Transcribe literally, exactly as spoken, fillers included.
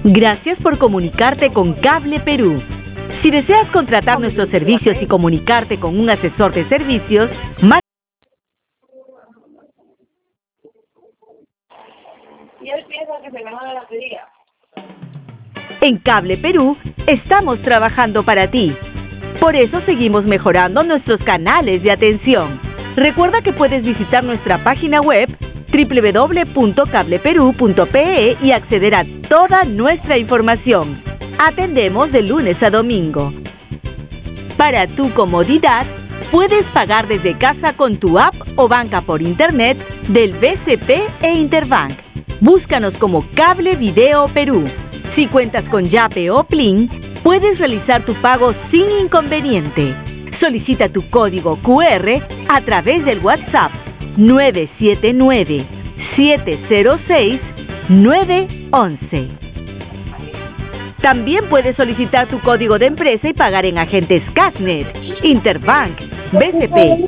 Gracias por comunicarte con Cable Perú. Si deseas contratar nuestros servicios y comunicarte con un asesor de servicios, más... Y él piensa que se ganó la lotería. En Cable Perú estamos trabajando para ti. Por eso seguimos mejorando nuestros canales de atención. Recuerda que puedes visitar nuestra página web doble u doble u doble u punto cable perú punto pe e y acceder a toda nuestra información. Atendemos de lunes a domingo. Para tu comodidad, puedes pagar desde casa con tu app o banca por internet del B C P e Interbank. Búscanos como Cable Video Perú. Si cuentas con Yape o Plin, puedes realizar tu pago sin inconveniente. Solicita tu código cu erre a través del WhatsApp nueve siete nueve, siete cero seis, nueve once. También puedes solicitar tu código de empresa y pagar en agentes Casnet, Interbank, B C P,